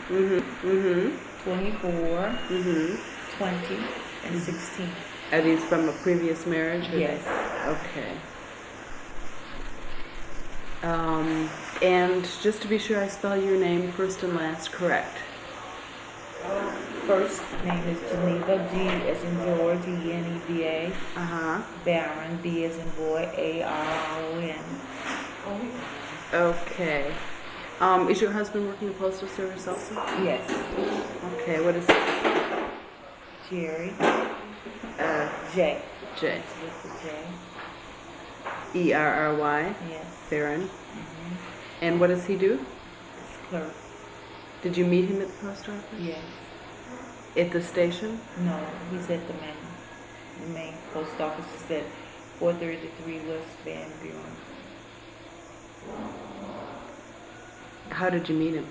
24, 20, and 16. Are these from a previous marriage? Yes. Okay. And just to be sure I spell your name first and last correct. First name is Geneva, G as in George, E-N-E-V-A. Baron, B as in boy, A-R-R-O-N. Okay. Is your husband working in the Postal Service also? Yes. Okay, what is Jerry. J? J. It's with the J. E-R-R-Y? Yes. Baron. And what does he do? It's clerk. Did you meet him at the post office? Yes. At the station? No, he's at the main post office is at 433 West Van Buren. How did you meet him?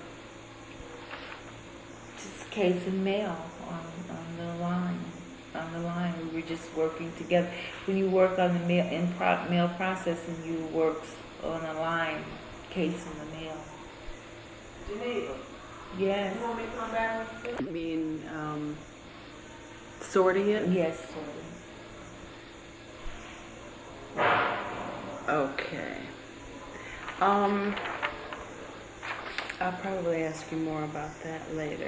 Just case and mail on the line. On the line, we were just working together. When you work on the mail processing, you work on a line, case in the mail. Geneva, Yes. you want me to come back with you? I mean, sorting it? Yes, sorry. Okay. I'll probably ask you more about that later.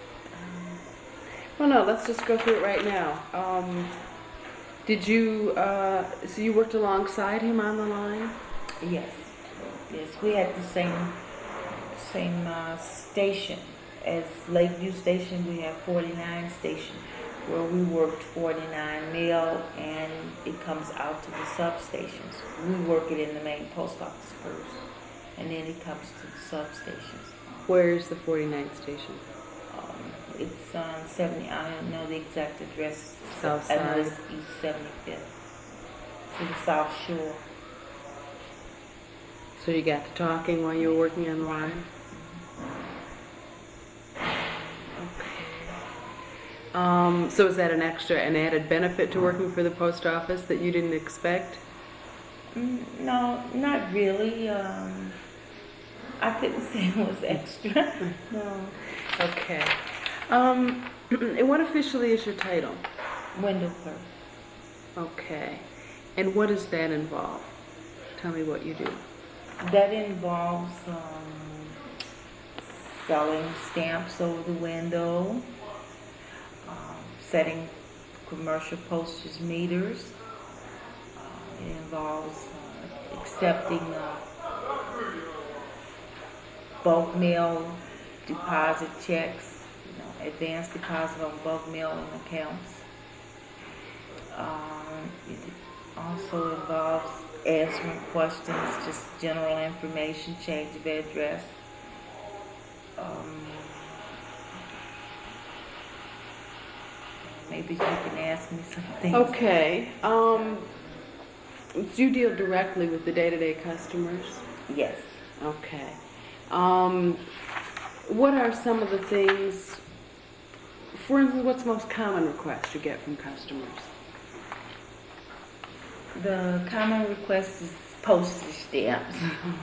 Well, no, let's just go through it right now. Did you, so you worked alongside him on the line? Yes. Yes, we had the same station as Lakeview Station. We have 49 station where we worked 49 mail and it comes out to the substations. We work it in the main post office first and then it comes to the substations. Where's the 49th station? It's on 70, I don't know the exact address. South I know side? it's East 75th. To the South Shore. So you got to talking while you were working on the line? Okay. So is that an added benefit to working for the post office that you didn't expect? No, not really. I couldn't say it was extra. No. Okay. And what officially is your title? Window clerk. Okay. And what does that involve? Tell me what you do. That involves selling stamps over the window, setting commercial postage meters. It involves accepting bulk mail deposit checks, advance deposit on bulk mailing accounts. It also involves answering questions, just general information, change of address. Maybe you can ask me something. Okay. Do you deal directly with the day-to-day customers? Yes. Okay. What are some of the things, for instance, what's the most common request you get from customers? The common request is postage stamps.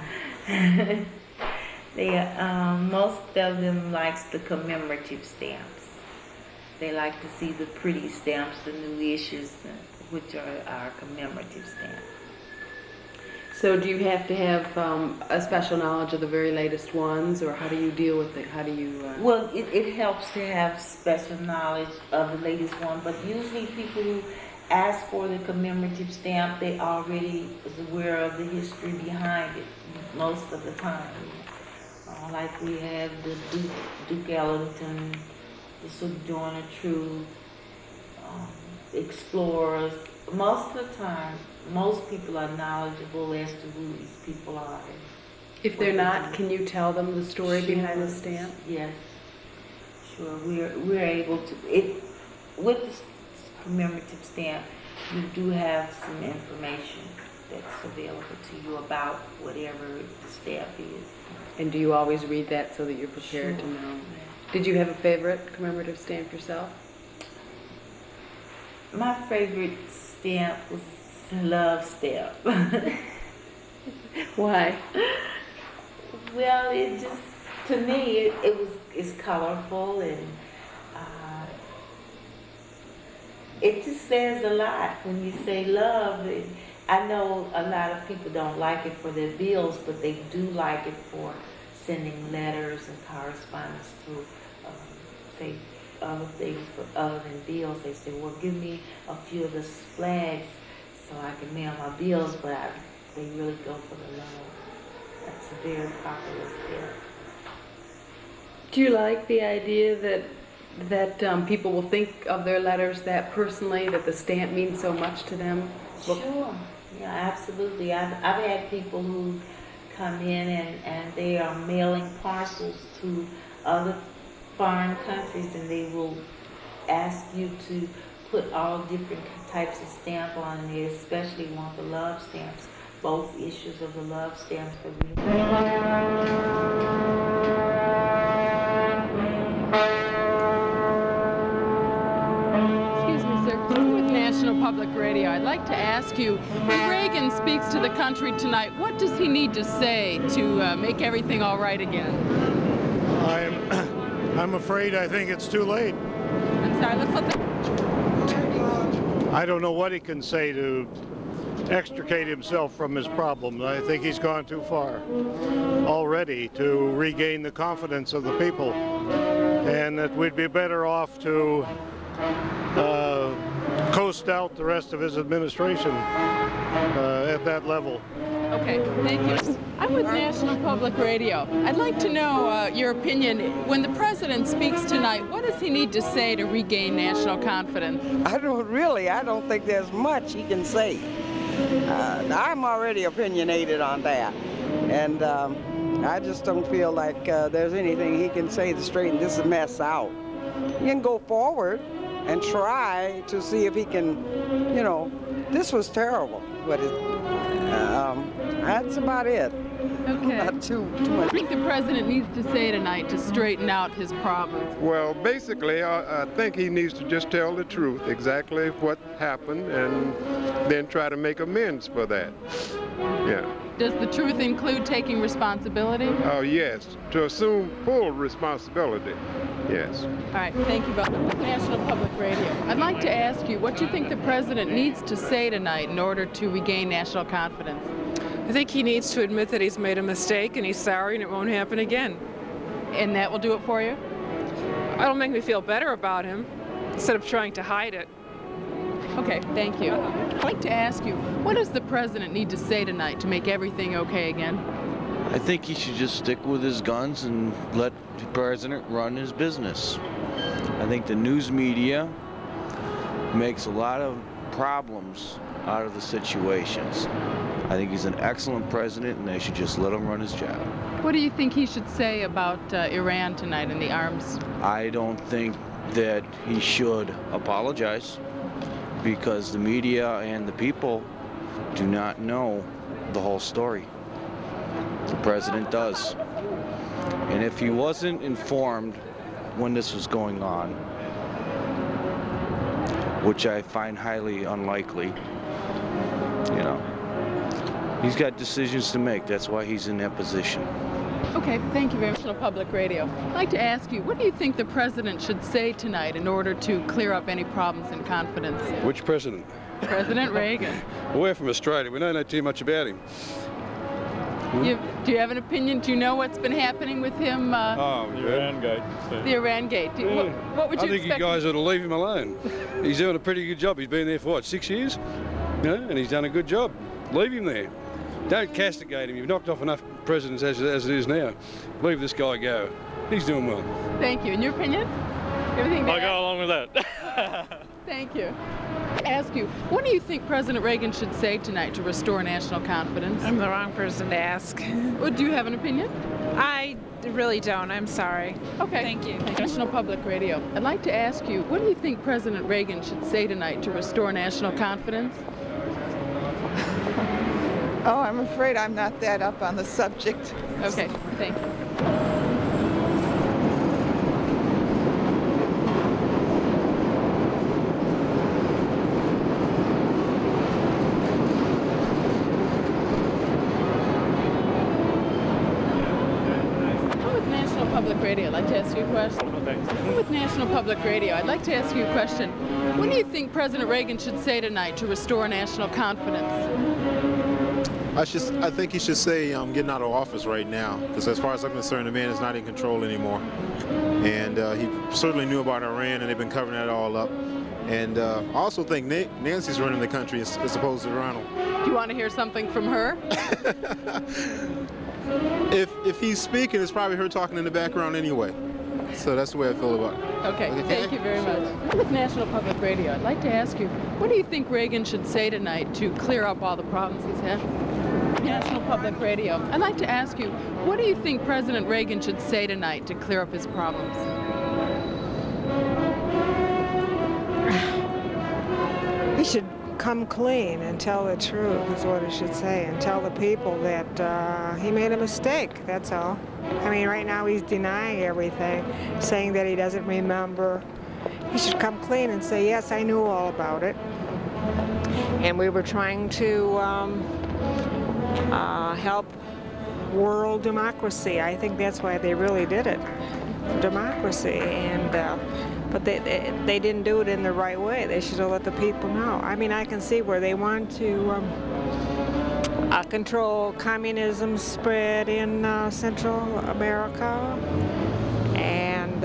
Most of them likes the commemorative stamps. They like to see the pretty stamps, the new issues, which are our commemorative stamps. So do you have to have a special knowledge of the very latest ones, or how do you deal with it? How do you... Well, it helps to have special knowledge of the latest one, but usually people who ask for the commemorative stamp, they already is aware of the history behind it most of the time. Like we have the Duke Ellington, the Sojourner Truth, Explorers. Most of the time, most people are knowledgeable as to who these people are. If they're not, can you tell them the story behind the stamp? Yes, sure. We're able to. With the commemorative stamp, you do have some information that's available to you about whatever the stamp is. And do you always read that so that you're prepared to know? Yeah. Did you have a favorite commemorative stamp yourself? My favorite stamp was the love stamp. Why? Well, it just to me, it's colorful and it just says a lot when you say love. I know a lot of people don't like it for their bills, but they do like it for sending letters and correspondence through, say, other things, but other than bills. They say, well, give me a few of the flags so I can mail my bills, but they really go for the love. That's a very popular still. Do you like the idea that people will think of their letters that personally, that the stamp means so much to them? Sure. Yeah, absolutely. I've had people who come in and they are mailing parcels to other foreign countries, and they will ask you to put all different types of stamp on, and they especially want the love stamps, both issues of the love stamps that we Excuse me, sir. With National Public Radio, I'd like to ask you, when Reagan speaks to the country tonight, what does he need to say to make everything all right again? I'm afraid I think it's too late. I'm sorry, let's let the... I don't know what he can say to extricate himself from his problems. I think he's gone too far already to regain the confidence of the people, and that we'd be better off to coast out the rest of his administration at that level. Okay, thank you. I'm with National Public Radio. I'd like to know your opinion. When the president speaks tonight, what does he need to say to regain national confidence? I don't think there's much he can say. I'm already opinionated on that. And I just don't feel like there's anything he can say to straighten this mess out. He can go forward and try to see if he can, this was terrible. But that's about it. Okay. Not too What do much. you think the president needs to say tonight to straighten out his problems? Well, basically, I think he needs to just tell the truth, exactly what happened, and then try to make amends for that. Yeah. Does the truth include taking responsibility? Oh, yes, to assume full responsibility. Yes. All right, thank you both. National Public Radio. I'd like to ask you what you think the president needs to say tonight in order to regain national confidence. I think he needs to admit that he's made a mistake and he's sorry and it won't happen again. And that will do it for you? That'll make me feel better about him instead of trying to hide it. Okay, thank you. I'd like to ask you, what does the president need to say tonight to make everything okay again? I think he should just stick with his guns and let the president run his business. I think the news media makes a lot of problems out of the situations. I think he's an excellent president, and they should just let him run his job. What do you think he should say about Iran tonight and the arms? I don't think that he should apologize, because the media and the people do not know the whole story. The president does. And if he wasn't informed when this was going on, which I find highly unlikely, he's got decisions to make. That's why he's in that position. Okay, thank you very much. National Public Radio. I'd like to ask you, what do you think the president should say tonight in order to clear up any problems in confidence? Which president? President Reagan. We're from Australia. We don't know too much about him. Do you have an opinion? Do you know what's been happening with him? Iran-gate. The Iran-gate. What would you I think expect? you guys ought to leave him alone. He's doing a pretty good job. He's been there for, what, 6 years? And he's done a good job. Leave him there. Don't castigate him. You've knocked off enough presidents as it is now. Leave this guy go. He's doing well. Thank you. In your opinion? Everything I'll go along with that. Thank you. Ask you, what do you think President Reagan should say tonight to restore national confidence? I'm the wrong person to ask. Well, do you have an opinion? I really don't. I'm sorry. Okay. Thank you. National Public Radio. I'd like to ask you, what do you think President Reagan should say tonight to restore national confidence? Oh, I'm afraid I'm not that up on the subject. Okay, thank you. I'm with National you a question? No, thanks. I'm with National Public Radio. I'd like to ask you a question. What do you think President Reagan should say tonight to restore national confidence? I think he should say getting out of office right now, because as far as I'm concerned, the man is not in control anymore. And he certainly knew about Iran, and they've been covering that all up. And I also think Nancy's running the country as opposed to Ronald. Do you want to hear something from her? If he's speaking, it's probably her talking in the background anyway. So that's the way I feel about it. Okay, thank you very much. With National Public Radio, I'd like to ask you, what do you think Reagan should say tonight to clear up all the problems he's had? National Public Radio, I'd like to ask you, what do you think President Reagan should say tonight to clear up his problems? He should come clean and tell the truth is what he should say, and tell the people that he made a mistake, that's all. I mean, right now he's denying everything, saying that he doesn't remember. He should come clean and say, yes, I knew all about it. And we were trying to help world democracy. I think that's why they really did it, democracy. And but they didn't do it in the right way. They should have let the people know. I mean, I can see where they want to control communism spread in Central America, and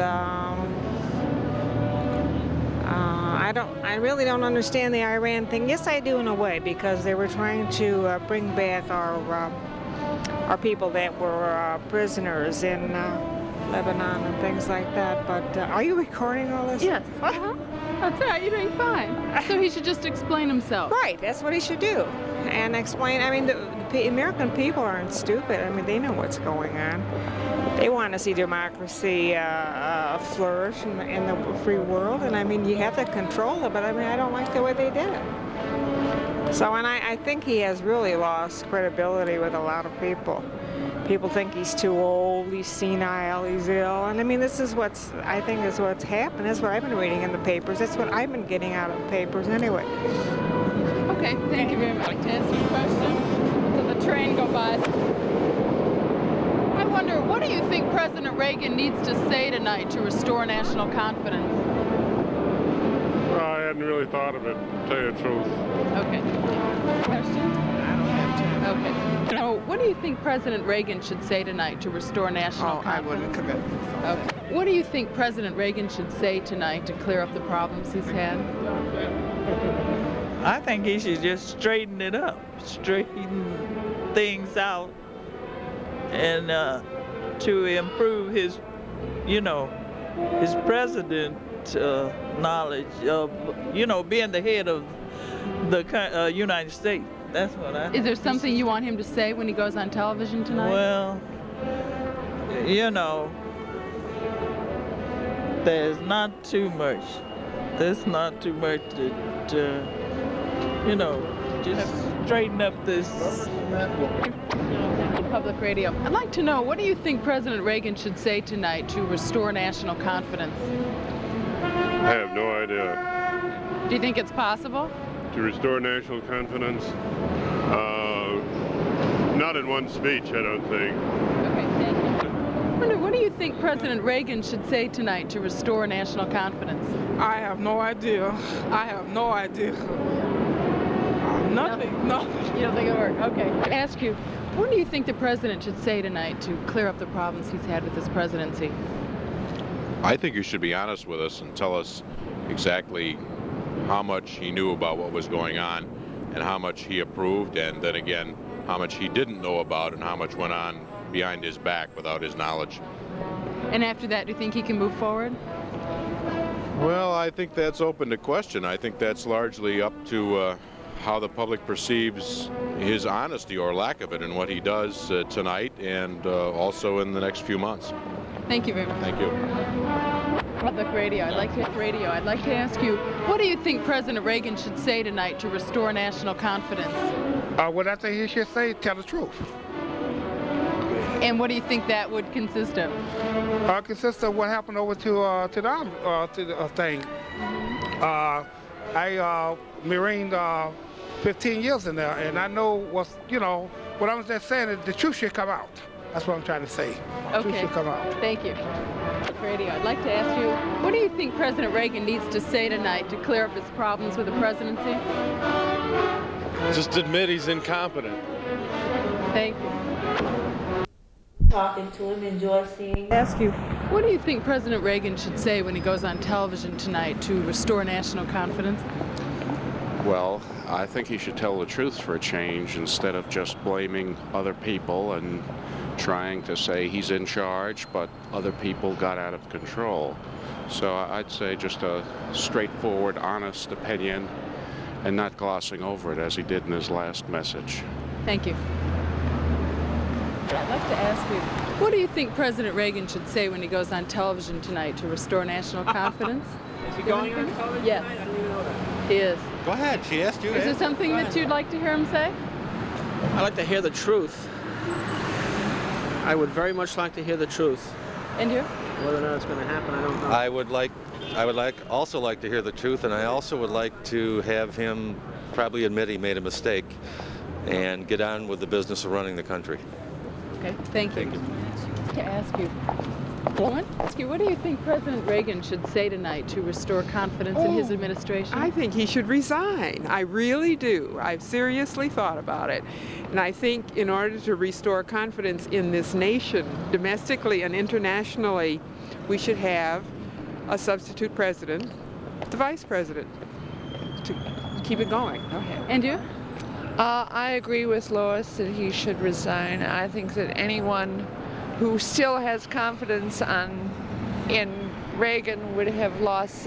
I really don't understand the Iran thing. Yes, I do in a way, because they were trying to bring back our people that were prisoners in Lebanon and things like that. But are you recording all this? Yes. That's right, you're doing fine. So he should just explain himself. Right, that's what he should do. And explain, I mean, the American people aren't stupid. I mean, they know what's going on. They want to see democracy flourish in the free world. And I mean, you have to control it, but I mean, I don't like the way they did it. So, and I think he has really lost credibility with a lot of people. People think he's too old, he's senile, he's ill. And I mean, this is I think is what's happened. That's what I've been reading in the papers. That's what I've been getting out of the papers anyway. Okay, thank you very much. To answer your question, so the train go by. I wonder, what do you think President Reagan needs to say tonight to restore national confidence? Well, I hadn't really thought of it, to tell you the truth. Okay. Question? I don't have to. Okay. So, what do you think President Reagan should say tonight to restore national confidence? I wouldn't commit. Okay. What do you think President Reagan should say tonight to clear up the problems he's had? I think he should just straighten it up, straighten things out, and to improve his, his president knowledge of, being the head of the United States. That's what I think. Is there something you want him to say when he goes on television tonight? Well, there's not too much. There's not too much to just straighten up this. Public Radio. I'd like to know, what do you think President Reagan should say tonight to restore national confidence? I have no idea. Do you think it's possible? To restore national confidence? Not in one speech, I don't think. Okay, thank you. I wonder, what do you think President Reagan should say tonight to restore national confidence? I have no idea. I have no idea. Nothing. You don't think it'll work? Okay. I ask you, what do you think the president should say tonight to clear up the problems he's had with his presidency? I think he should be honest with us and tell us exactly how much he knew about what was going on and how much he approved, and then again, how much he didn't know about and how much went on behind his back without his knowledge. And after that, do you think he can move forward? Well, I think that's open to question. I think that's largely up to how the public perceives his honesty or lack of it in what he does tonight and also in the next few months. Thank you very much. Thank you. Public Radio. I'd like to ask you, what do you think President Reagan should say tonight to restore national confidence? What I think he should say, tell the truth. And what do you think that would consist of? Consists of what happened over to the thing. I marined 15 years in there, and I know what I'm just saying is the truth should come out. That's what I'm trying to say. Okay. The truth should come out. Thank you. Public Radio. I'd like to ask you, what do you think President Reagan needs to say tonight to clear up his problems with the presidency? Just admit he's incompetent. Thank you. Talking to him, enjoy seeing him. Ask you, what do you think President Reagan should say when he goes on television tonight to restore national confidence? Well, I think he should tell the truth for a change instead of just blaming other people and trying to say he's in charge, but other people got out of control. So I'd say just a straightforward, honest opinion and not glossing over it as he did in his last message. Thank you. I'd like to ask you, what do you think President Reagan should say when he goes on television tonight to restore national confidence? Is he going on television Yes. tonight? I didn't even know that. He is. Go ahead, she asked you. Is there something that you'd like to hear him say? I'd like to hear the truth. I would very much like to hear the truth. And you? Whether or not it's going to happen, I don't know. I would also like to hear the truth, and I also would like to have him probably admit he made a mistake and get on with the business of running the country. Okay, thank you. To ask you, what do you think President Reagan should say tonight to restore confidence in his administration? I think he should resign. I really do. I've seriously thought about it. And I think in order to restore confidence in this nation, domestically and internationally, we should have a substitute president, the vice president, to keep it going. Okay. And you? I agree with Lois that he should resign. I think that anyone who still has confidence in Reagan would have lost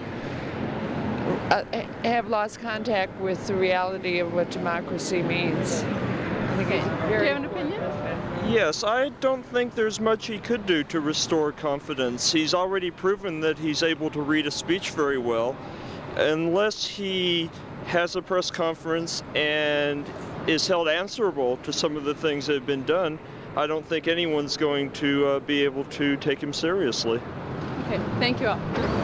contact with the reality of what democracy means. Okay. Do you have an opinion? Yes, I don't think there's much he could do to restore confidence. He's already proven that he's able to read a speech very well. Unless he has a press conference and is held answerable to some of the things that have been done, I don't think anyone's going to be able to take him seriously. Okay, thank you all.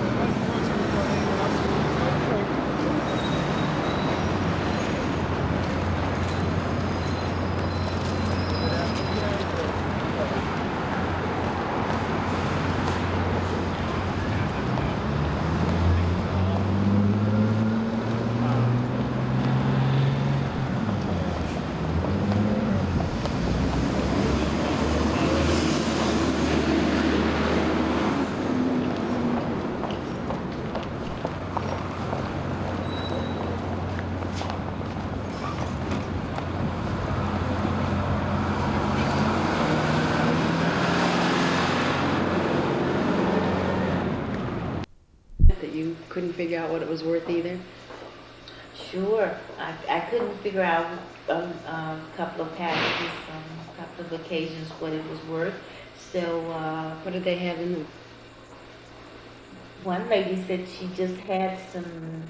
That you couldn't figure out what it was worth either? Sure. I couldn't figure out a couple of packages, a couple of occasions what it was worth. So, what did they have in them? One lady said she just had some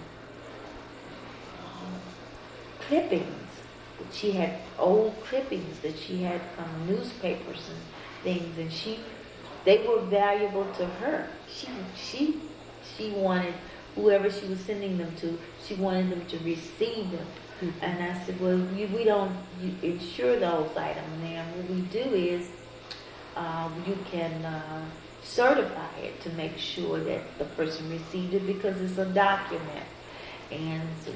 clippings. She had old clippings that she had from newspapers and things, and they were valuable to her. She wanted, whoever she was sending them to, she wanted them to receive them. Mm-hmm. And I said, well, we don't insure those items now. What we do is you can certify it to make sure that the person received it because it's a document. And so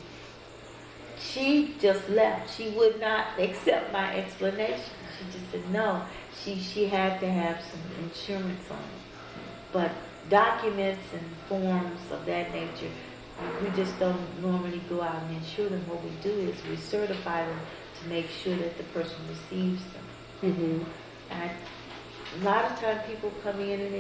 she just left. She would not accept my explanation. She just said no. She had to have some insurance on it. But documents and forms of that nature, we just don't normally go out and insure them. What we do is we certify them to make sure that the person receives them. Mm-hmm. And a lot of times people come in and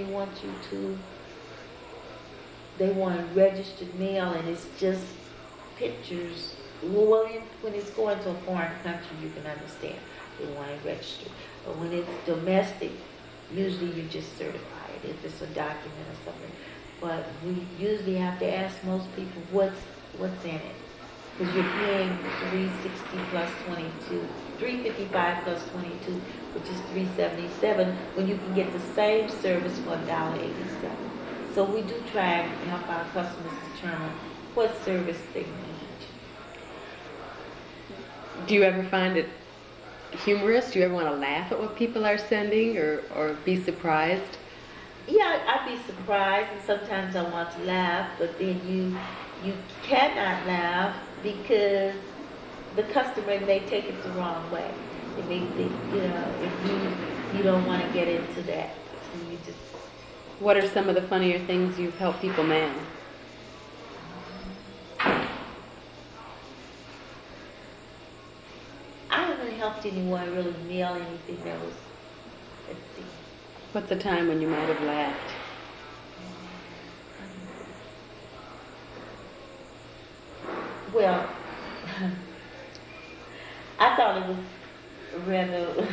they want registered mail, and it's just pictures. Well, when it's going to a foreign country, you can understand they want it registered. But when it's domestic, usually you just certify it if it's a document or something. But we usually have to ask most people what's in it, because you're paying $360 plus 22, $355 plus 22, which is $377, when you can get the same service for $1.87. So we do try and help our customers determine what service they need. Do you ever find it humorous? Do you ever want to laugh at what people are sending or be surprised? Yeah, I'd be surprised, and sometimes I want to laugh, but then you cannot laugh because the customer may take it the wrong way. It may think, if you don't want to get into that. So you just. What are some of the funnier things you've helped people mail? I haven't helped anyone really mail anything that was. Let's see. What's a time when you might have laughed? Well, I thought it was rather.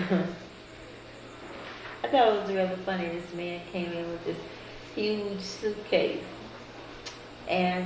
I thought it was rather funny. This man came in with this huge suitcase, and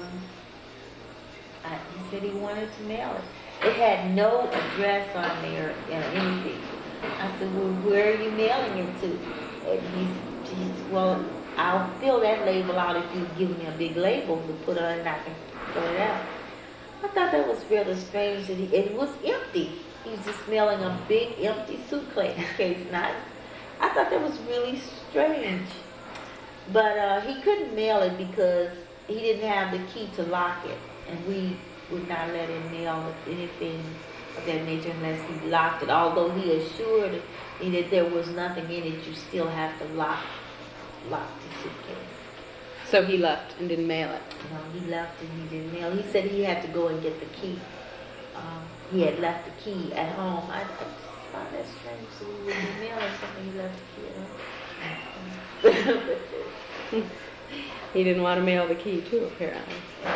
he said he wanted to mail it. It had no address on there or anything. I said, well, where are you mailing it to? And he's well, I'll fill that label out if you give me a big label to put on and I can fill it out. I thought that was rather strange that it was empty. He was just mailing a big empty suitcase. I thought that was really strange. But he couldn't mail it because he didn't have the key to lock it. And we would not let him mail anything of that nature unless he locked it. Although he assured me that there was nothing in it, you still have to lock the suitcase. So he left and didn't mail it? No, he left and he didn't mail. He said he had to go and get the key. He had left the key at home. I just found that strange. So he wouldn't be mailing something, he left the key at home. He didn't want to mail the key too, apparently.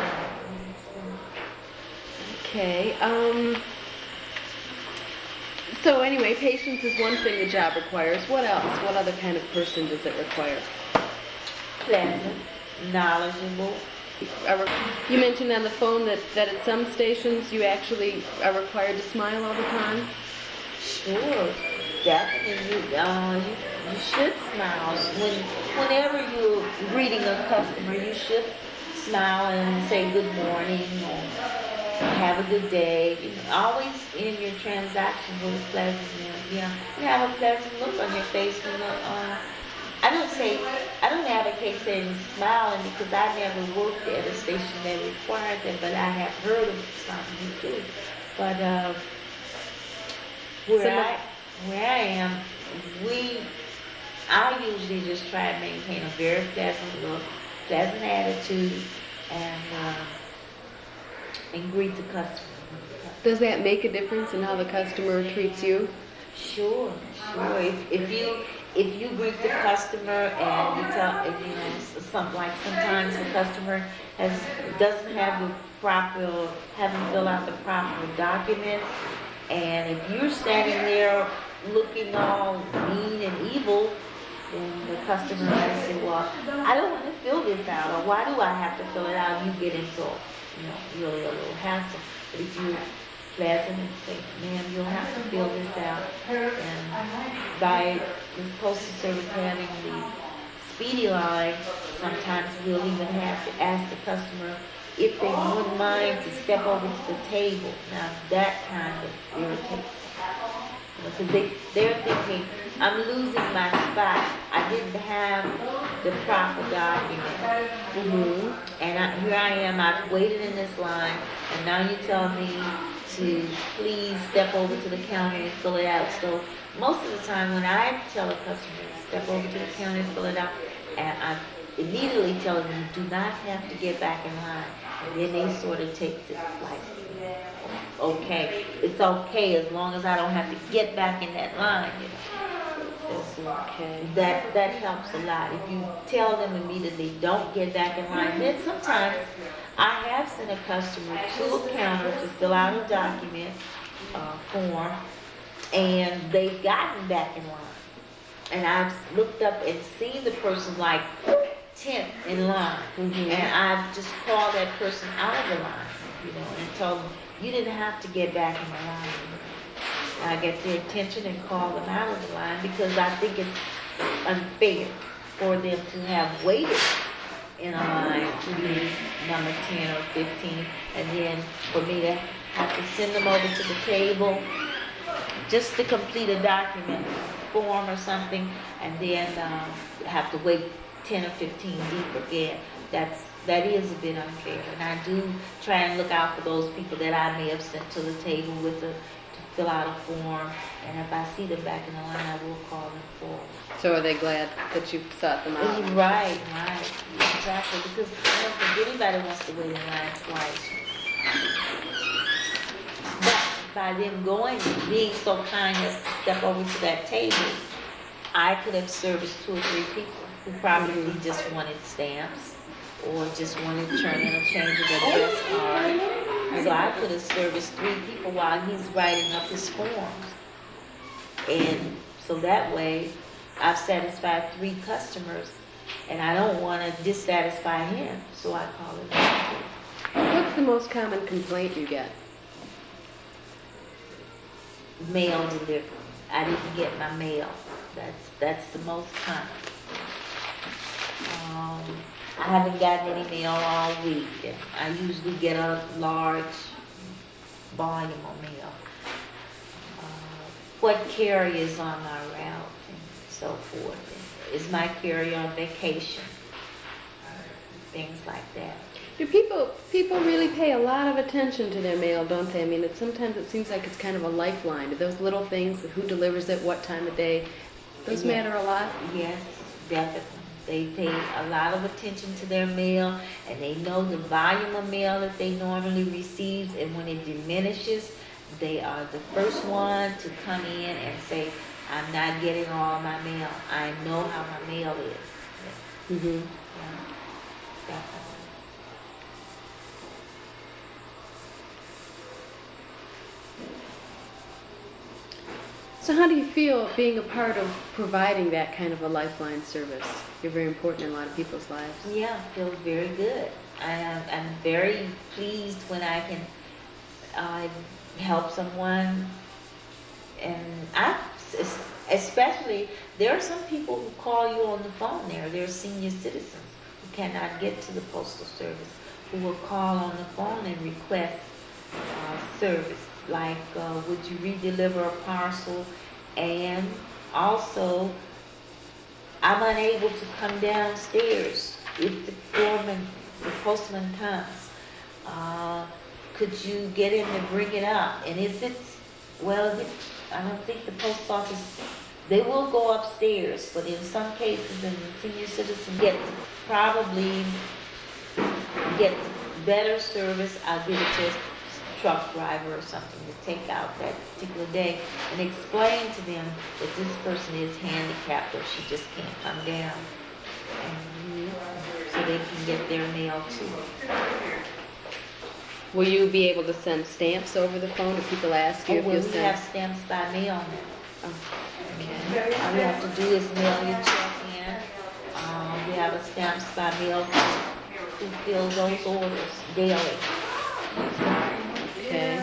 Okay. So anyway, patience is one thing the job requires. What else? What other kind of person does it require? Pleasant, knowledgeable. You mentioned on the phone that at some stations you actually are required to smile all the time? Sure, definitely. You should smile. Whenever you're greeting a customer, you should smile and say good morning or have a good day. Always in your transaction with a pleasant you have a pleasant look on your face. I don't advocate saying smiling because I never worked at a station that required that, but I have heard of something too. But where I am, I usually just try to maintain a very pleasant look, pleasant attitude, and greet the customer. Does that make a difference in how the customer treats you? Sure. If you greet the customer and you tell, something like sometimes the customer doesn't have the proper, haven't filled out the proper documents, and if you're standing there looking all mean and evil, then the customer might say, well, I don't want to fill this out, or why do I have to fill it out? And you get into, really a little hassle. But if you're pleasant and say, ma'am, you'll have to fill this out. And by the Postal Service having the speedy line, sometimes we'll even have to ask the customer if they wouldn't mind to step over to the table. Now that kind of irritates them. Because they're thinking, I'm losing my spot. I didn't have the proper document. And here I am, I've waited in this line, and now you tell me to please step over to the counter and fill it out. So most of the time when I tell a customer to step over to the counter and fill it out, and I immediately tell them you do not have to get back in line. And then they sort of take it like, okay, it's okay as long as I don't have to get back in that line. Okay. That helps a lot. If you tell them immediately, don't get back in line. Then sometimes I have sent a customer to a counter to fill out a document form, and they've gotten back in line. And I've looked up and seen the person like 10th in line, and I've just called that person out of the line, and told them, you didn't have to get back in the line. I get their attention and call them out of the line because I think it's unfair for them to have waited in a line to be number 10 or 15, and then for me to have to send them over to the table just to complete a document form or something, and then have to wait 10 or 15 deep again. That is a bit unfair, and I do try and look out for those people that I may have sent to the table to fill out a form, and if I see them back in the line, I will call them forward. So are they glad that you sought them out? Right, exactly, because I don't think anybody wants to wait in line twice. But by them being so kind as to step over to that table, I could have serviced 2 or 3 people who probably just wanted stamps or just wanted to turn in a change of address card. So I could have serviced 3 people while he's writing up his forms. And so that way, I've satisfied 3 customers, and I don't want to dissatisfy him, so I call it that. What's the most common complaint you get? Mail delivery. I didn't get my mail. That's the most common. I haven't gotten any mail all week. I usually get a large volume of mail. What carrier is on my route and so forth. Is my carrier on vacation? Things like that. Do people really pay a lot of attention to their mail, don't they? I mean, sometimes it seems like it's kind of a lifeline. Do those little things, who delivers it, what time of day, those matter a lot? Yes, definitely. They pay a lot of attention to their mail, and they know the volume of mail that they normally receive, and when it diminishes, they are the first one to come in and say, I'm not getting all my mail. I know how my mail is. Mm-hmm. Yeah, definitely. So how do you feel being a part of providing that kind of a lifeline service? You're very important in a lot of people's lives. Yeah, I feel very good. I'm very pleased when I can help someone, and especially, there are some people who call you on the phone there. There are senior citizens who cannot get to the Postal Service who will call on the phone and request service. Like, would you redeliver a parcel? And also, I'm unable to come downstairs if the postman comes. Could you get him to bring it up? And if it's, I don't think the post office, they will go upstairs, but in some cases, and the senior citizens probably get better service. I'll give it to a truck driver or something to take out that particular day and explain to them that this person is handicapped or she just can't come down, and so they can get their mail too. Will you be able to send stamps over the phone if people ask you? We have stamps by mail now. Okay. All you have to do is mail your check in. We have a stamps by mail who fill those orders daily. Okay.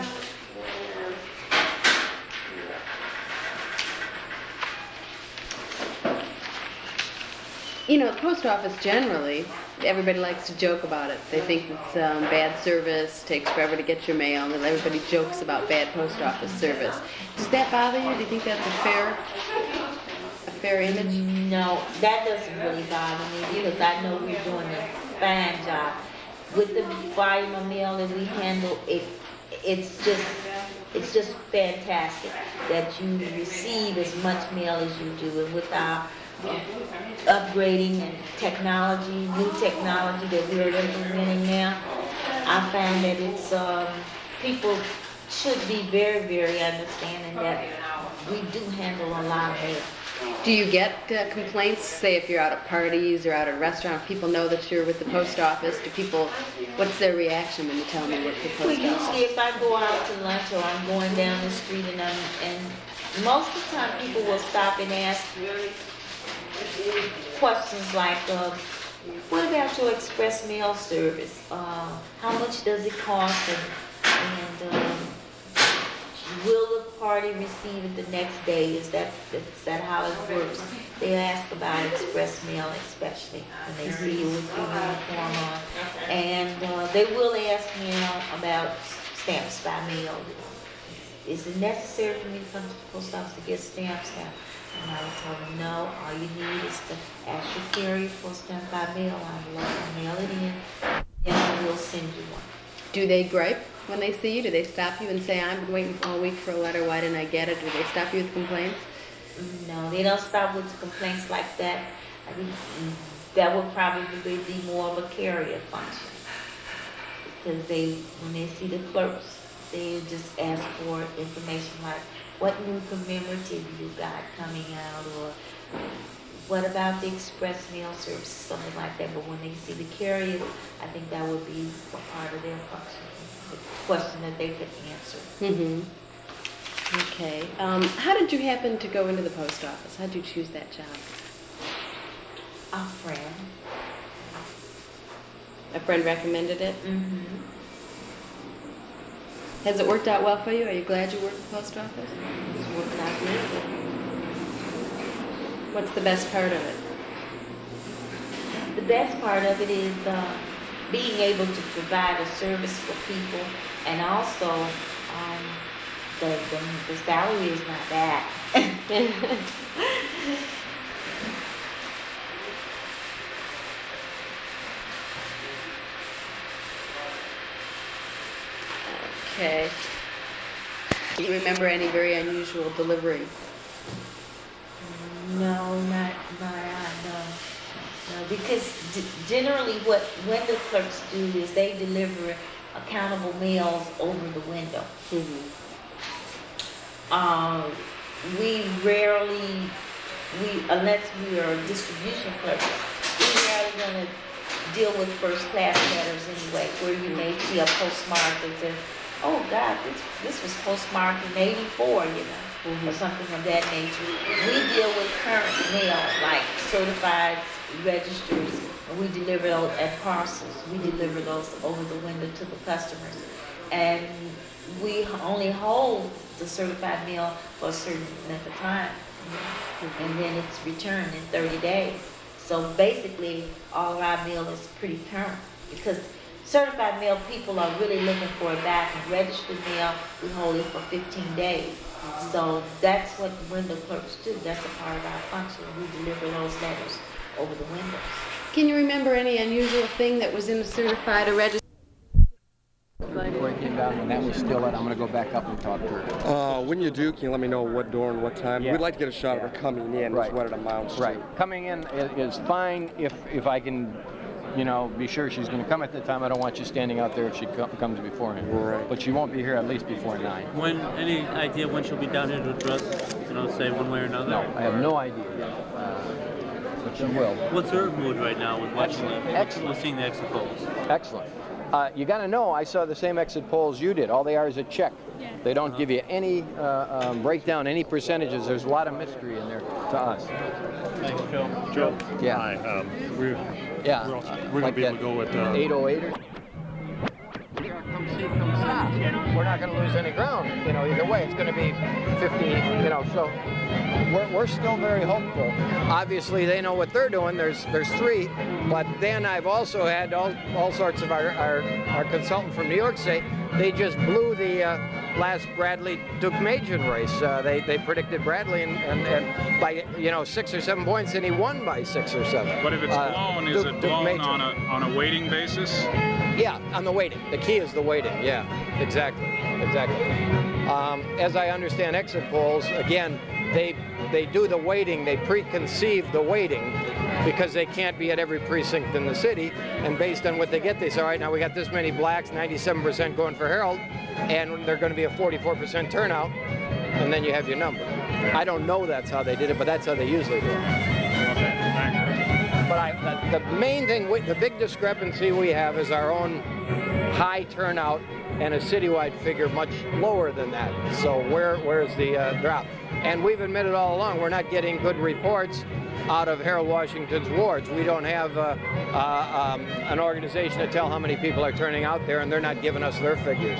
You know, the post office generally, everybody likes to joke about it. They think it's bad service, takes forever to get your mail, and everybody jokes about bad post office service. Does that bother you? Do you think that's a fair image? No, that doesn't really bother me because I know we're doing a fine job. With the volume of mail that we handle, it's just fantastic that you receive as much mail as you do, and with our upgrading and technology, new technology that we're implementing now, I find that it's people should be very, very understanding that we do handle a lot of mail. Do you get complaints, say if you're out at parties or out at a restaurant, people know that you're with the post office? Do people, what's their reaction when you tell them you're with the post office? Usually if I go out to lunch or I'm going down the street and most of the time people will stop and ask questions like, what about your express mail service? How much does it cost? And will the party receive it the next day? Is that how it works? They ask about express mail, especially when they see you with your uniform on. And they will ask me about stamps by mail. is it necessary for me to come to the post office to get stamps now? And I would tell them, no, all you need is to ask your carrier for a stamp by mail. I will mail it in, and I will send you one. Do they gripe when they see you? Do they stop you and say, I've been waiting all week for a letter, why didn't I get it? Do they stop you with complaints? No, they don't stop with complaints like that. I think that would probably be more of a carrier function. Because when they see the clerks, they just ask for information like, what new commemorative you got coming out, or what about the express mail service, something like that. But when they see the carrier, I think that would be a part of their function, the question that they could answer. Mm-hmm. Okay. How did you happen to go into the post office? How did you choose that job? A friend. A friend recommended it? Mm-hmm. Has it worked out well for you? Are you glad you work at the post office? It's worked out really good. What's the best part of it? The best part of it is being able to provide a service for people, and also the salary is not bad. Okay. Do you remember any very unusual delivery? No, not no. Because generally when the clerks do is they deliver accountable mails over the window. Mm-hmm. We rarely, unless we are distribution clerks, we rarely gonna deal with first class letters anyway, where you may see a postmark that says, oh God, this was postmarked in '84, or something of that nature. We deal with current mail, like certified registers, and we deliver those at parcels. We deliver those over the window to the customers. And we only hold the certified mail for a certain length of time, and then it's returned in 30 days. So basically, all of our mail is pretty current, because certified mail, people are really looking for it back, and registered mail, we hold it for 15 days. So that's what window clerks do. That's a part of our function. We deliver those letters over the windows. Can you remember any unusual thing that was in a certified or registered? Before I came down, and that was still it. I'm going to go back up and talk to her. When you do, can you let me know what door and what time? Yeah. We'd like to get a shot of her coming in, Right. is what it amounts Right. to. Coming in is fine if I can, be sure she's going to come at the time. I don't want you standing out there if she comes beforehand. Right. But she won't be here at least before 9. Any idea when she'll be down here to address, say one way or another? No, I have no idea yet. But she will. What's her mood right now with watching Excellent. seeing the exit polls? Excellent. You got to know, I saw the same exit polls you did. All they are is a check. Yeah. They don't give you any breakdown, any percentages. There's a lot of mystery in there to us. Thanks, Joe. Joe. Yeah. Hi. We're We're going to be able to go with 808 or we're not going to lose any ground, either way. It's going to be 50, so we're still very hopeful. Obviously, they know what they're doing. There's 3, but then I've also had all sorts of our consultant from New York say they just blew the last Bradley Duke Majan race. They predicted Bradley and by 6 or 7 points, and he won by 6 or 7. But if it's blown, is it blown on a weighting basis? Yeah, on the weighting. The key is the weighting. Yeah, exactly. As I understand exit polls, again, they do the weighting. They preconceive the weighting because they can't be at every precinct in the city. And based on what they get, they say, all right, now we got this many blacks, 97% going for Harold, and they're going to be a 44% turnout, and then you have your number. I don't know that's how they did it, but that's how they usually do it. But the main thing, the big discrepancy we have is our own high turnout and a citywide figure much lower than that. So where's the drop? And we've admitted all along we're not getting good reports out of Harold Washington's wards. We don't have an organization to tell how many people are turning out there, and they're not giving us their figures.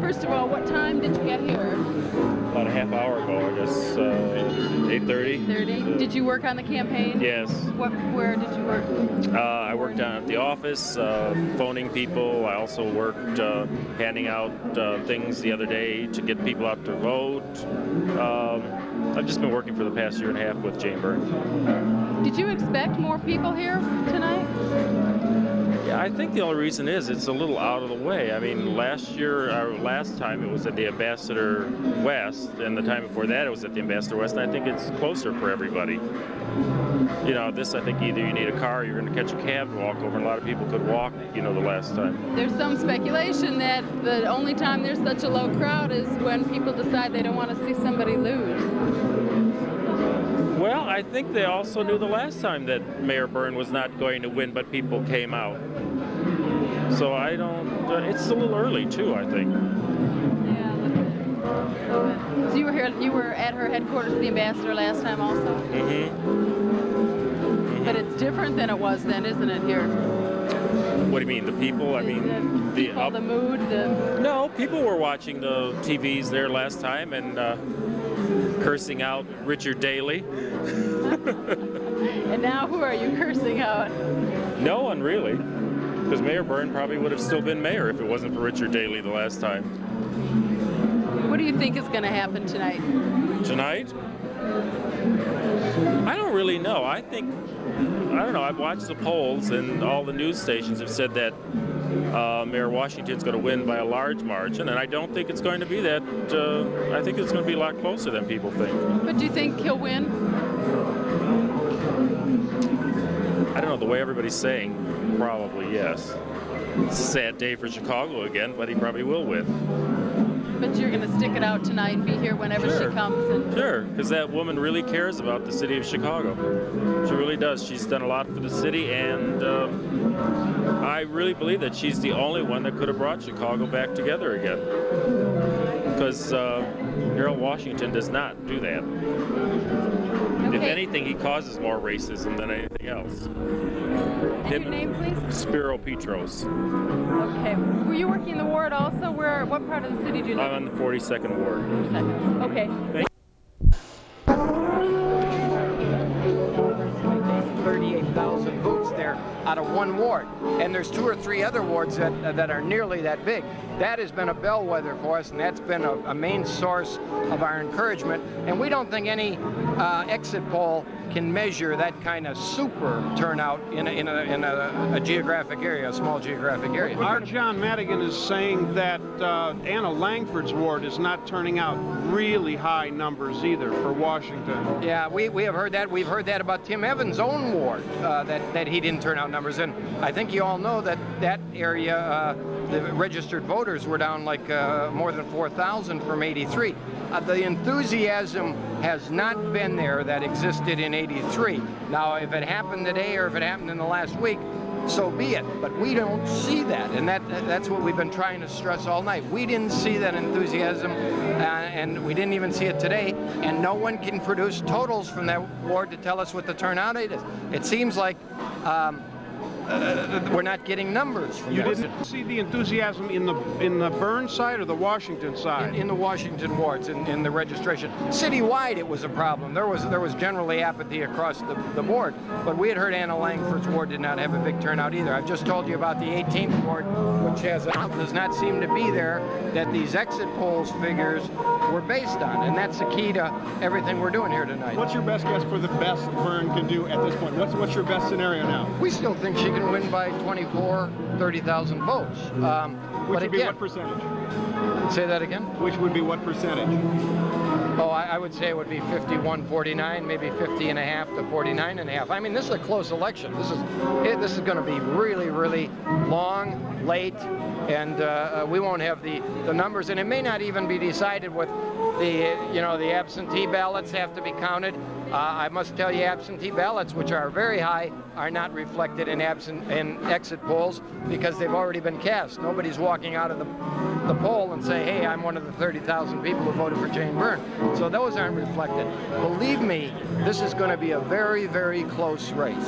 First of all, what time did you get here? About a half hour ago, I guess, 8:30. 30. Did you work on the campaign? Yes. Where did you work? I worked down at the office, phoning people. I also worked handing out things the other day to get people out to vote. I've just been working for the past year and a half with Jane Byrne. Did you expect more people here tonight? Yeah, I think the only reason is it's a little out of the way. I mean, last time it was at the Ambassador West, and the time before that it was at the Ambassador West, and I think it's closer for everybody. You know, this, I think either you need a car or you're going to catch a cab to walk over, and a lot of people could walk, you know, the last time. There's some speculation that the only time there's such a low crowd is when people decide they don't want to see somebody lose. Well, I think they also knew the last time that Mayor Byrne was not going to win, but people came out. So I don't, it's a little early too, I think. So you were at her headquarters, the Ambassador, last time also? But it's different than it was then, isn't it, here? What do you mean, the people? I mean, the mood? No, people were watching the TVs there last time and cursing out Richard Daley. And now who are you cursing out? No one really, because Mayor Byrne probably would have still been mayor if it wasn't for Richard Daley the last time. What do you think is going to happen tonight? Tonight? I don't really know. I don't know. I've watched the polls, and all the news stations have said that Mayor Washington's going to win by a large margin, and I don't think it's going to be that. I think it's going to be a lot closer than people think. But do you think he'll win? I don't know. The way everybody's saying, probably yes. It's a sad day for Chicago again, but he probably will win. But you're going to stick it out tonight and be here whenever she comes. Sure, because that woman really cares about the city of Chicago. She really does. She's done a lot for the city, and I really believe that she's the only one that could have brought Chicago back together again. Because Harold Washington does not do that. Okay. If anything, he causes more racism than anything else. And your name, please? Spiro Petros. Okay. Were you working in the ward also? What part of the city do you live? I'm on the 42nd ward. Okay. Thank 38,000 votes there out of one ward, and there's 2 or 3 other wards that are nearly that big. That has been a bellwether for us, and that's been a main source of our encouragement, and we don't think any exit poll can measure that kind of super turnout in a geographic area, a small geographic area. Our John Madigan is saying that Anna Langford's ward is not turning out really high numbers either for Washington. Yeah, we have heard that. We've heard that about Tim Evans' own ward, that he didn't turn out numbers. And I think you all know that area, the registered voters were down like more than 4,000 from 83. The enthusiasm has not been there that existed in 83. Now, if it happened today or if it happened in the last week, so be it. But we don't see that, and that's what we've been trying to stress all night. We didn't see that enthusiasm, and we didn't even see it today, and no one can produce totals from that ward to tell us what the turnout rate is. It seems like we're not getting numbers from You that. didn't see the enthusiasm in the Byrne side or the Washington side? In the Washington wards, in the registration. Citywide, it was a problem. There was generally apathy across the board, but we had heard Anna Langford's ward did not have a big turnout either. I've just told you about the 18th ward, which does not seem to be there, that these exit polls figures were based on, and that's the key to everything we're doing here tonight. What's your best guess for the best Byrne can do at this point? What's your best scenario now? We still think she can win by 24, 30,000 votes. Which would be what percentage? Say that again? Which would be what percentage? Oh, I would say it would be 51-49, maybe 50.5 to 49.5. I mean, this is a close election. This is going to be really, really long, late, and we won't have the numbers, and it may not even be decided with the absentee ballots have to be counted. I must tell you, absentee ballots, which are very high, are not reflected in exit polls because they've already been cast. Nobody's walking out of the poll and say, hey, I'm one of the 30,000 people who voted for Jane Byrne. So those aren't reflected. Believe me, this is going to be a very, very close race.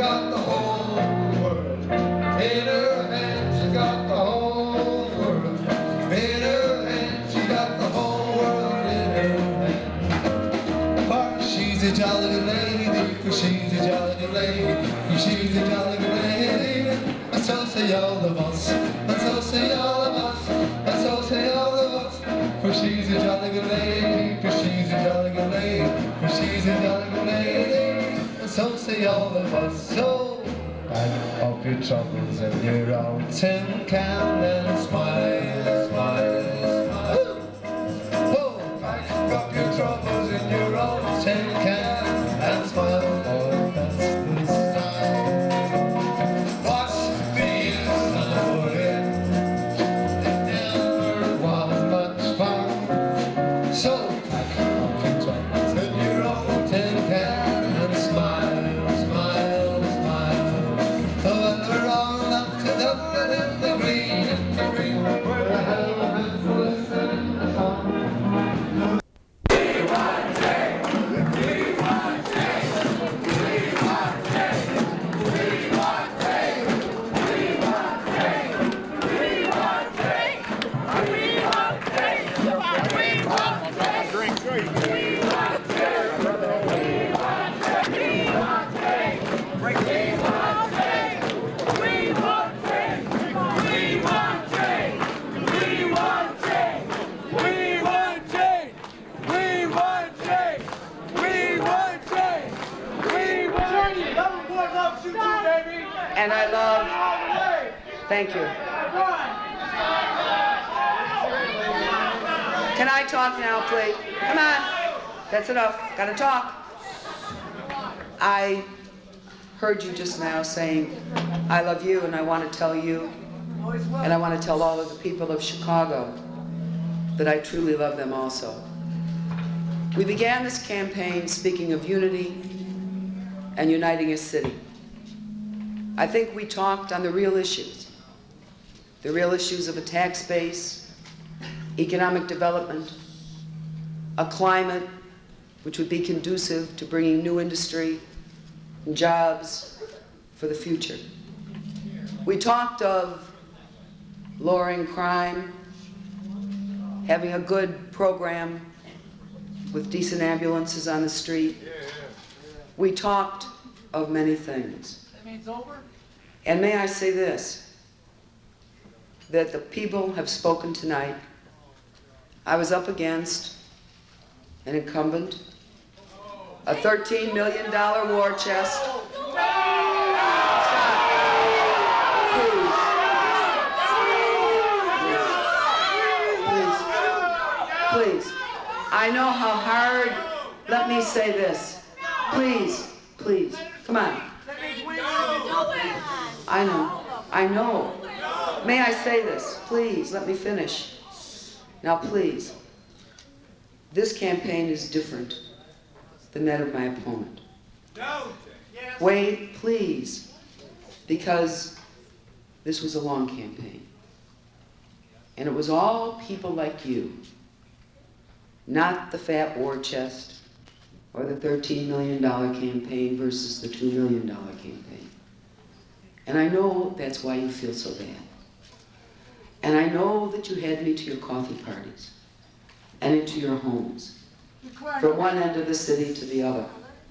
got the whole world in her hand. She got the whole world in her hand. She got the whole world in her hand. For she's a jolly good lady, for she's a jolly good lady, for she's a jolly good lady. And so say all of us, and so say all of us, and so say all of us. For she's a jolly good lady, for she's a jolly good lady, for she's a jolly good lady. And so say all of us. So pack up your troubles and your own tin can and smile, smile, smile. Oh, pack up your troubles in your own tin can and smile. Oh, that's the style. What's the use of worrying? It never was much fun. So pack up your troubles in your own tin can and smile, smile, smile. Oh, and we're all up to the green, where the hell has to listen to song. And I love, thank you. Can I talk now, please? Come on, that's enough, gotta talk. I heard you just now saying, I love you and I want to tell you, and I want to tell all of the people of Chicago that I truly love them also. We began this campaign speaking of unity and uniting a city. I think we talked on the real issues of a tax base, economic development, a climate which would be conducive to bringing new industry and jobs for the future. We talked of lowering crime, having a good program with decent ambulances on the street. We talked of many things. And may I say this, that the people have spoken tonight. I was up against an incumbent, a $13 million war chest. Please. I know how hard, let me say this. Please, come on. I know. May I say this? Please, let me finish. Now, please. This campaign is different than that of my opponent. Wait, please, because this was a long campaign. And it was all people like you, not the fat war chest or the $13 million campaign versus the $2 million campaign. And I know that's why you feel so bad. And I know that you had me to your coffee parties and into your homes, from one end of the city to the other.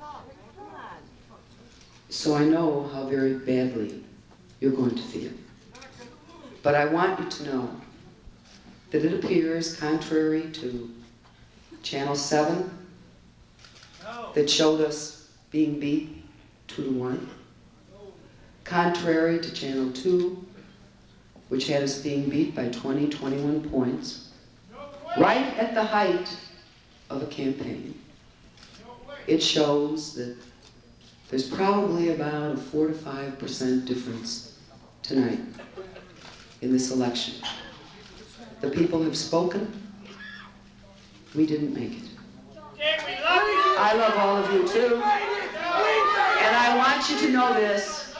So I know how very badly you're going to feel. But I want you to know that it appears, contrary to Channel 7, that showed us being beat 2-1, contrary to Channel 2, which had us being beat by 20, 21 points, right at the height of a campaign. It shows that there's probably about a 4 to 5% difference tonight in this election. The people have spoken. We didn't make it. I love all of you too. And I want you to know this.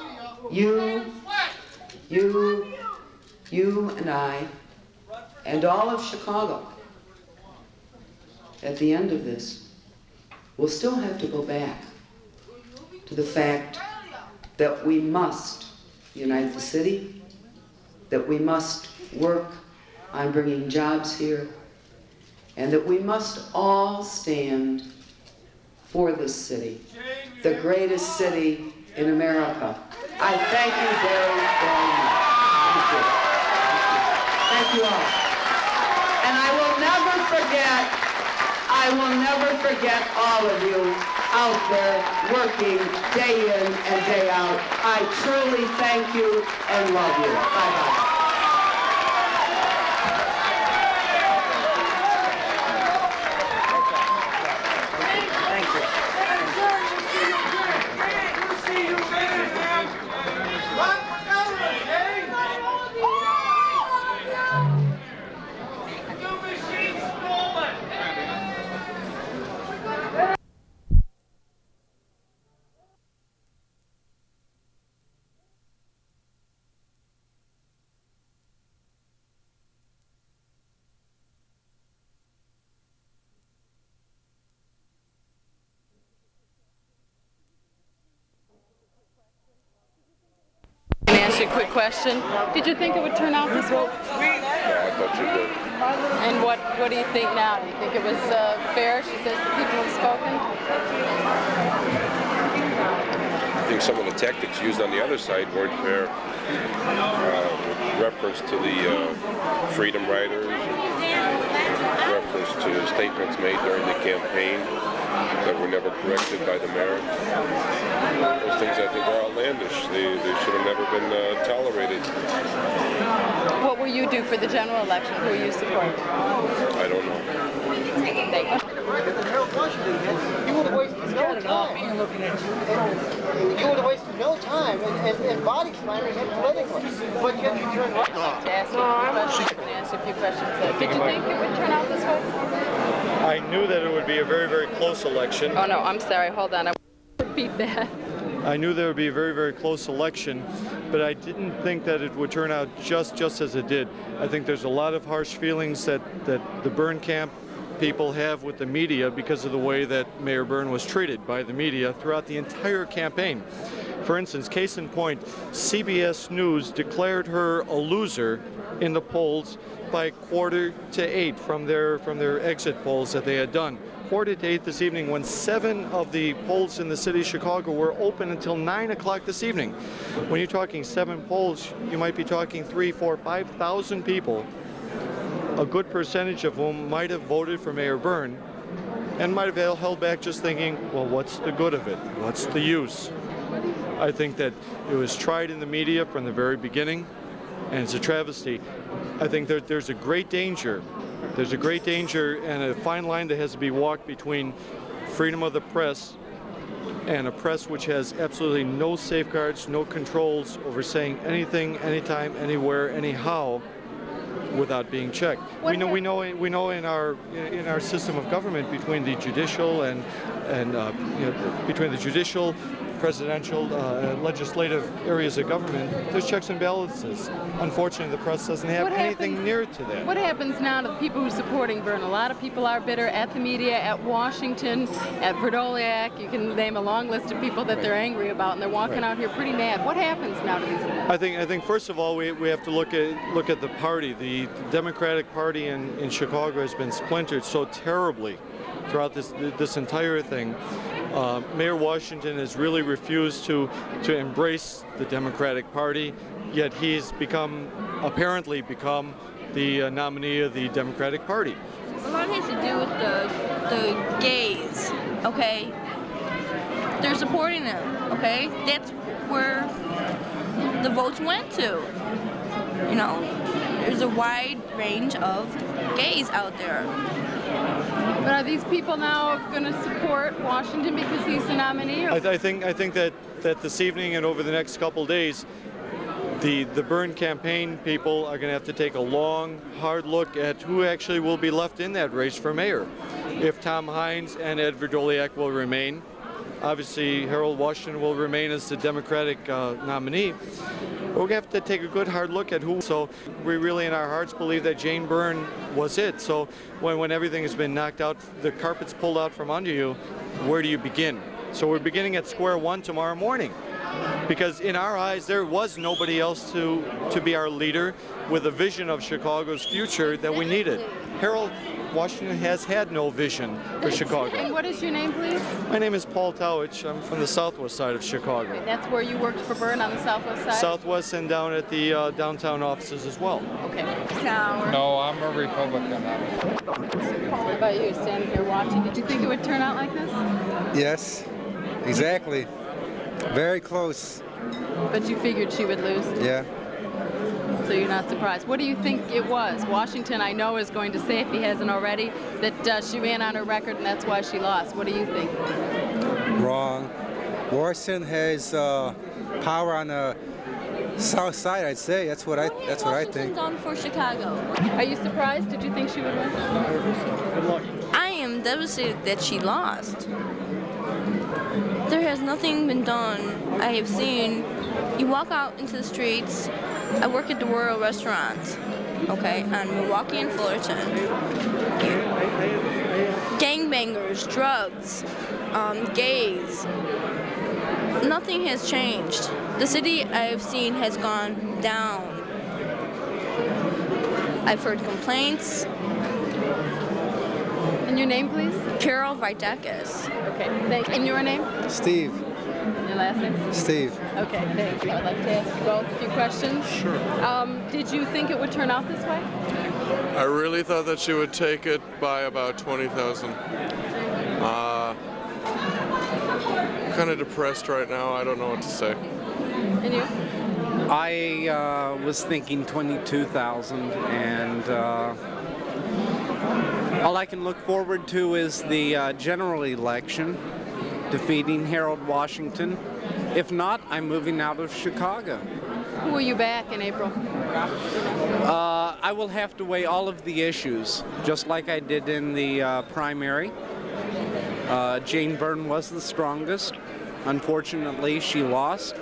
You and I, and all of Chicago, at the end of this, will still have to go back to the fact that we must unite the city, that we must work on bringing jobs here, and that we must all stand for this city, the greatest city in America. I thank you very, very much. Thank you. Thank you all. And I will never forget all of you out there working day in and day out. I truly thank you and love you. Bye-bye. Can I ask you a quick question? Did you think it would turn out this way? Yeah, I thought you did. And what do you think now? Do you think it was fair? She says the people have spoken. I think some of the tactics used on the other side weren't fair. With reference to the Freedom Riders, reference to statements made during the campaign that were never corrected by the mayor. Those things I think are outlandish. They should have never been tolerated. What will you do for the general election? Who will you support? I don't know. Thank you. You would have wasted no time. You would have wasted no time and body slamming him politically. But yet you turned right. Can I ask you a few questions? Did you think it would turn out this way? I knew that it would be a very, very close election. Oh no, I'm sorry. Hold on. I repeat that. I knew there would be a very, very close election, but I didn't think that it would turn out just as it did. I think there's a lot of harsh feelings that the Byrne camp people have with the media because of the way that Mayor Byrne was treated by the media throughout the entire campaign. For instance, case in point, CBS News declared her a loser in the polls by 7:45 from their exit polls that they had done. 7:45 this evening, when 7 of the polls in the city of Chicago were open until 9 o'clock this evening. When you're talking 7 polls, you might be talking 3,000, 4,000, 5,000 people, a good percentage of whom might have voted for Mayor Byrne and might have held back just thinking, well, what's the good of it? What's the use? I think that it was tried in the media from the very beginning, and it's a travesty. I think that there's a great danger. There's a great danger and a fine line that has to be walked between freedom of the press and a press which has absolutely no safeguards, no controls over saying anything, anytime, anywhere, anyhow, without being checked. We know in our system of government between the judicial and between the judicial, presidential, legislative areas of government, there's checks and balances. Unfortunately, the press doesn't have anything near to that. What happens now to the people who are supporting Byrne? A lot of people are bitter at the media, at Washington, at Verdoliak. You can name a long list of people that they're angry about, and they're walking out here pretty mad. What happens now to these people? I think first of all we have to look at the party. The Democratic Party in Chicago has been splintered so terribly throughout this entire thing. Mayor Washington has really refused to embrace the Democratic Party, yet he's apparently become the nominee of the Democratic Party. A lot has to do with the gays, okay? They're supporting them, okay? That's where the votes went to. You know, there's a wide range of gays out there. But are these people now going to support Washington because he's the nominee? I think that this evening and over the next couple days, the Byrne campaign people are going to have to take a long, hard look at who actually will be left in that race for mayor. If Tom Hines and Ed Verdoliak will remain, obviously Harold Washington will remain as the Democratic nominee. We're going to have to take a good hard look at who. So we really in our hearts believe that Jane Byrne was it. So when everything has been knocked out, the carpet's pulled out from under you, where do you begin? So we're beginning at square one tomorrow morning. because in our eyes there was nobody else to be our leader with a vision of Chicago's future that we needed. Harold Washington has had no vision for Chicago. And what is your name, please? My name is Paul Towich. I'm from the southwest side of Chicago. Okay, that's where you worked for Byrne, on the southwest side? Southwest and down at the downtown offices as well. Okay. No, I'm a Republican. What about you, standing here watching? Did you think it would turn out like this? Yes, exactly. Very close. But you figured she would lose? Yeah. So you're not surprised. What do you think it was? Washington, I know, is going to say, if he hasn't already, that she ran on her record and that's why she lost. What do you think? Wrong. Washington has power on the south side, I'd say. That's what I think. Done for Chicago. Are you surprised? Did you think she would win? Good luck. I am devastated that she lost. There has nothing been done. I have seen, you walk out into the streets. I work at the Royal Restaurant, okay, on Milwaukee and Fullerton. Gangbangers, drugs, gays. Nothing has changed. The city I've seen has gone down. I've heard complaints. And your name, please? Carol Vaitakis. Okay, thank you. And your name? Steve. And your last name? Steve. Okay, thank you. I'd like to ask you both a few questions. Sure. Did you think it would turn out this way? I really thought that she would take it by about 20,000. Kind of depressed right now. I don't know what to say. And you? I was thinking 22,000, and all I can look forward to is the general election, defeating Harold Washington. If not, I'm moving out of Chicago. Will you back in April? I will have to weigh all of the issues, just like I did in the primary. Jane Byrne was the strongest. Unfortunately, she lost.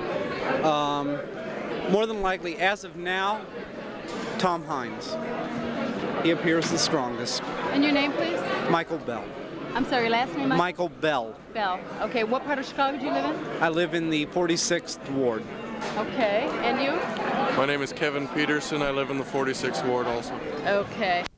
More than likely, as of now, Tom Hines. He appears the strongest. And your name, please? Michael Bell. I'm sorry, your last name? Michael Bell. Bell. Okay, what part of Chicago do you live in? I live in the 46th Ward. Okay, and you? My name is Kevin Peterson. I live in the 46th Ward also. Okay.